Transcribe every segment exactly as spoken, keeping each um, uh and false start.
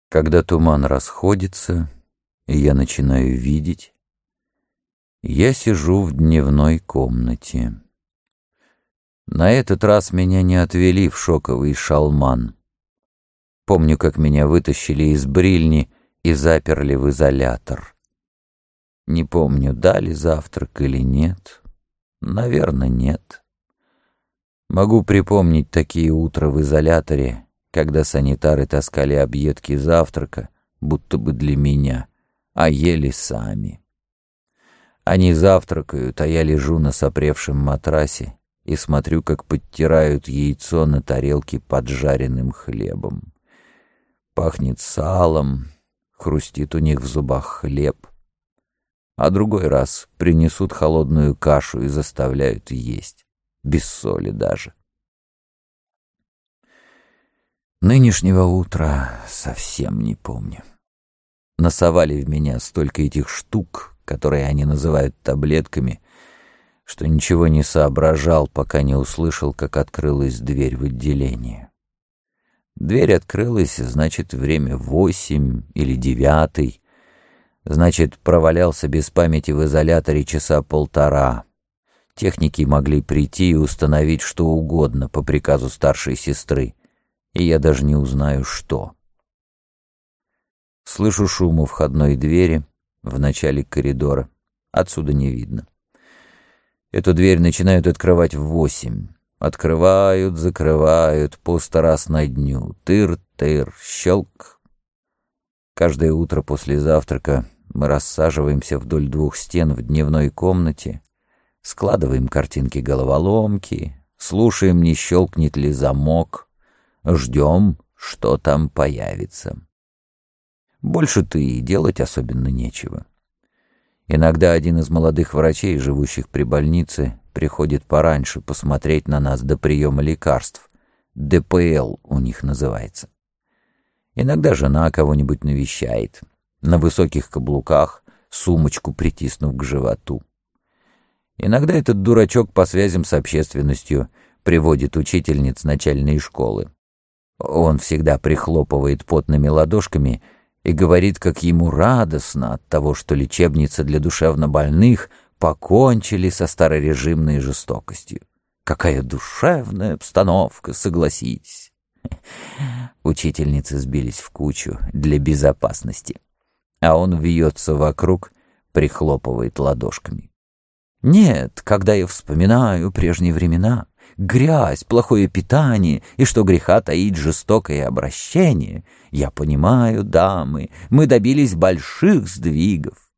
Когда туман расходится, и я начинаю видеть, я сижу в дневной комнате. На этот раз меня не отвели в шоковый шалман. Помню, как меня вытащили из брильни и заперли в изолятор. Не помню, дали завтрак или нет. Наверное, нет. Могу припомнить такие утра в изоляторе, когда санитары таскали объедки завтрака, будто бы для меня, а ели сами. Они завтракают, а я лежу на сопревшем матрасе и смотрю, как подтирают яйцо на тарелке поджаренным хлебом. Пахнет салом, хрустит у них в зубах хлеб. А другой раз принесут холодную кашу и заставляют есть, без соли даже. Нынешнего утра совсем не помню. Насовали в меня столько этих штук, которые они называют таблетками, что ничего не соображал, пока не услышал, как открылась дверь в отделение. Дверь открылась, значит, время восемь или девятый, значит, провалялся без памяти в изоляторе часа полтора. Техники могли прийти и установить что угодно по приказу старшей сестры, и я даже не узнаю, что. Слышу шум у входной двери в начале коридора. Отсюда не видно. Эту дверь начинают открывать в восемь. Открывают, закрывают, по сто раз на дню. Тыр-тыр, щелк. Каждое утро после завтрака мы рассаживаемся вдоль двух стен в дневной комнате, складываем картинки головоломки, слушаем, не щелкнет ли замок, ждем, что там появится. Больше-то и делать особенно нечего. Иногда один из молодых врачей, живущих при больнице, приходит пораньше посмотреть на нас до приема лекарств. дэ пэ эл у них называется. Иногда жена кого-нибудь навещает, на высоких каблуках, сумочку притиснув к животу. Иногда этот дурачок по связям с общественностью приводит учительниц начальной школы. Он всегда прихлопывает потными ладошками и говорит, как ему радостно от того, что лечебницы для душевнобольных покончили со старорежимной жестокостью. Какая душевная обстановка, согласитесь. Учительницы сбились в кучу для безопасности, а он вьется вокруг, прихлопывает ладошками. Нет, когда я вспоминаю прежние времена, грязь, плохое питание и, что греха таить, жестокое обращение, я понимаю, дамы, мы добились больших сдвигов.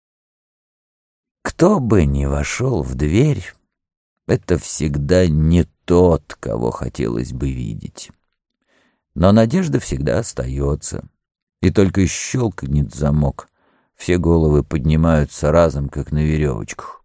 Кто бы ни вошел в дверь, это всегда не тот, кого хотелось бы видеть. Но надежда всегда остается, и только щелкнет замок, все головы поднимаются разом, как на веревочках.